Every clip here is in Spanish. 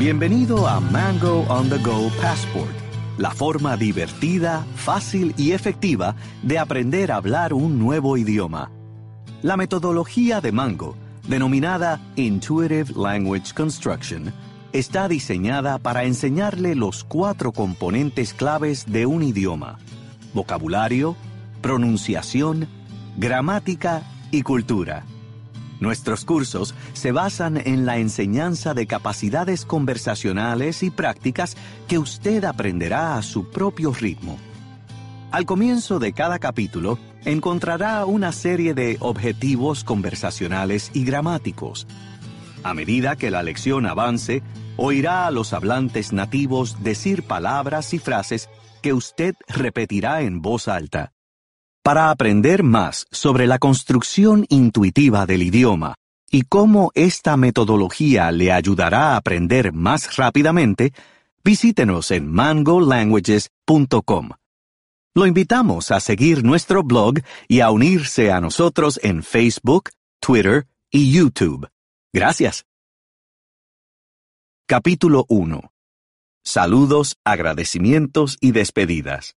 Bienvenido a Mango on the Go Passport, la forma divertida, fácil y efectiva de aprender a hablar un nuevo idioma. La metodología de Mango, denominada Intuitive Language Construction, está diseñada para enseñarle los 4 componentes claves de un idioma: vocabulario, pronunciación, gramática y cultura. Nuestros cursos se basan en la enseñanza de capacidades conversacionales y prácticas que usted aprenderá a su propio ritmo. Al comienzo de cada capítulo, encontrará una serie de objetivos conversacionales y gramáticos. A medida que la lección avance, oirá a los hablantes nativos decir palabras y frases que usted repetirá en voz alta. Para aprender más sobre la construcción intuitiva del idioma y cómo esta metodología le ayudará a aprender más rápidamente, visítenos en mangolanguages.com. Lo invitamos a seguir nuestro blog y a unirse a nosotros en Facebook, Twitter y YouTube. Gracias. Capítulo 1. Saludos, agradecimientos y despedidas.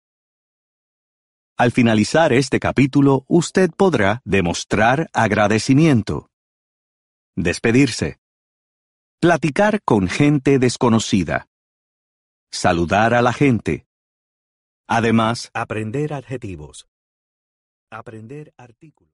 Al finalizar este capítulo, usted podrá demostrar agradecimiento, despedirse, platicar con gente desconocida, saludar a la gente. Además, aprender adjetivos, aprender artículos.